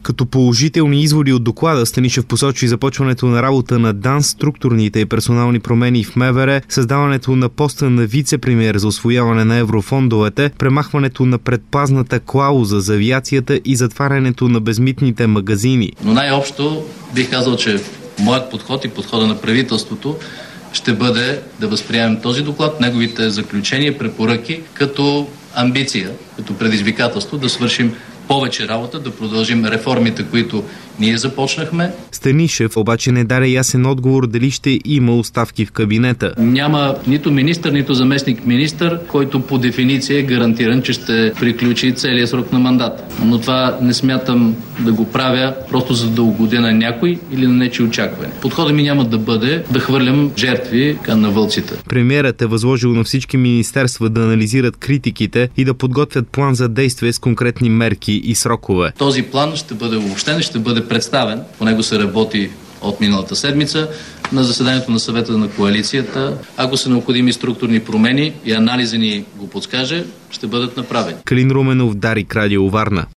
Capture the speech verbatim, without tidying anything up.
Като положителни изводи от доклада Станишев посочи започването на работа на ДАНС, структурните и персонални промени в МВР, създаването на поста на вице-премиер за усвояване на еврофондовете, премахването на предпазната клауза за авиацията и затварянето на безмитните магазини. Но най-общо бих казал, че моят подход и подхода на правителството ще бъде да възприемем този доклад, неговите заключения, препоръки като амбиция, като предизвикателство да свършим повече работа, да продължим реформите, които ние започнахме. Станишев обаче не даде ясен отговор дали ще има оставки в кабинета. Няма нито министър, нито заместник министър, който по дефиниция е гарантиран, че ще приключи целия срок на мандата. Но това не смятам да го правя просто за да угодя на някой или на нечие очакване. Подходът ми няма да бъде да хвърлям жертви на вълците. Премиерът е възложил на всички министерства да анализират критиките и да подготвят план за действие с конкретни мерки и срокове. Този план ще бъде обобщен, ще бъде представен. По него се работи от миналата седмица на заседанието на съвета на коалицията. Ако са необходими структурни промени и анализа ни го подскаже, ще бъдат направени. Калин Руменов, Дарик, Радио Варна.